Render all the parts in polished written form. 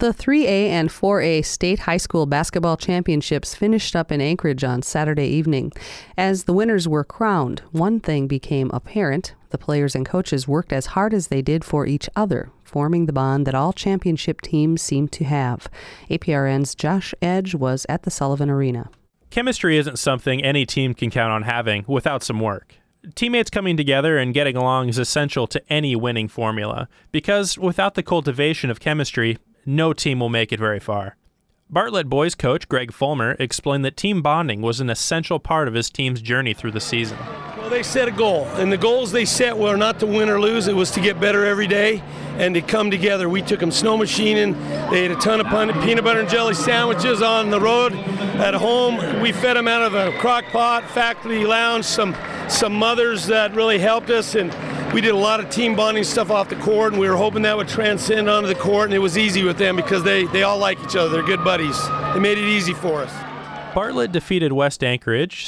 The 3A and 4A state high school basketball championships finished up in Anchorage on Saturday evening. As the winners were crowned, one thing became apparent. The players and coaches worked as hard as they did for each other, forming the bond that all championship teams seem to have. APRN's Josh Edge was at the Sullivan Arena. Chemistry isn't something any team can count on having without some work. Teammates coming together and getting along is essential to any winning formula, because without the cultivation of chemistry, no team will make it very far. Bartlett boys coach Greg Fulmer explained that team bonding was an essential part of his team's journey through the season. Well, they set a goal, and the goals they set were not to win or lose. It was to get better every day and to come together. We took them snow machining. They ate a ton of peanut butter and jelly sandwiches on the road. At home, we fed them out of a crock pot, faculty lounge, some mothers that really helped us, and we did a lot of team bonding stuff off the court, and we were hoping that would transcend onto the court, and it was easy with them because they all like each other. They're good buddies. They made it easy for us. Bartlett defeated West Anchorage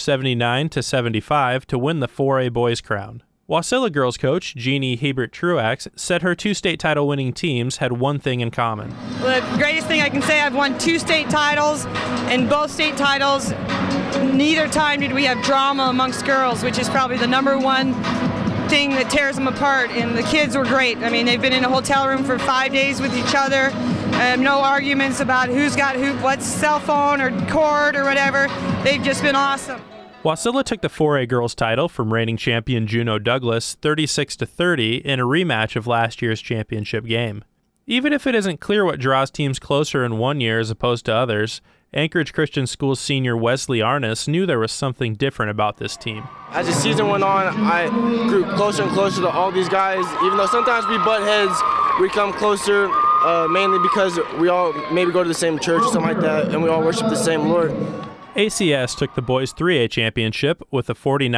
79-75 to win the 4A boys crown. Wasilla girls coach Jeannie Hebert-Truax said her two state title winning teams had one thing in common. Well, the greatest thing I can say, I've won 2 state titles, and both state titles, neither time did we have drama amongst girls, which is probably the number one thing that tears them apart. And the kids were great. I mean, they've been in a hotel room for 5 days with each other. No arguments about who's got what's cell phone or cord or whatever. They've just been awesome. Wasilla took the 4A girls title from reigning champion Juneau Douglas 36-30 in a rematch of last year's championship game. Even if it isn't clear what draws teams closer in one year as opposed to others, Anchorage Christian School senior Wesley Arness knew there was something different about this team. As the season went on, I grew closer and closer to all these guys. Even though sometimes we butt heads, we come closer mainly because we all maybe go to the same church or something like that, and we all worship the same Lord. ACS took the boys 3A championship with a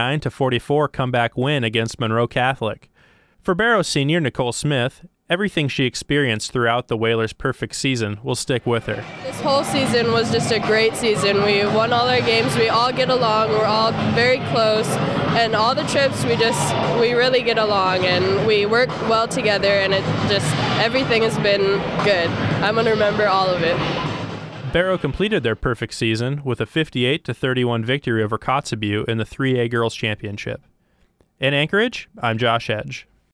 49-44 comeback win against Monroe Catholic. For Barrow senior Nicole Smith, everything she experienced throughout the Whalers' perfect season will stick with her. This whole season was just a great season. We won all our games. We all get along. We're all very close. And all the trips, we really get along. And we work well together. And everything has been good. I'm going to remember all of it. Barrow completed their perfect season with a 58-31 victory over Kotzebue in the 3A Girls Championship. In Anchorage, I'm Josh Edge.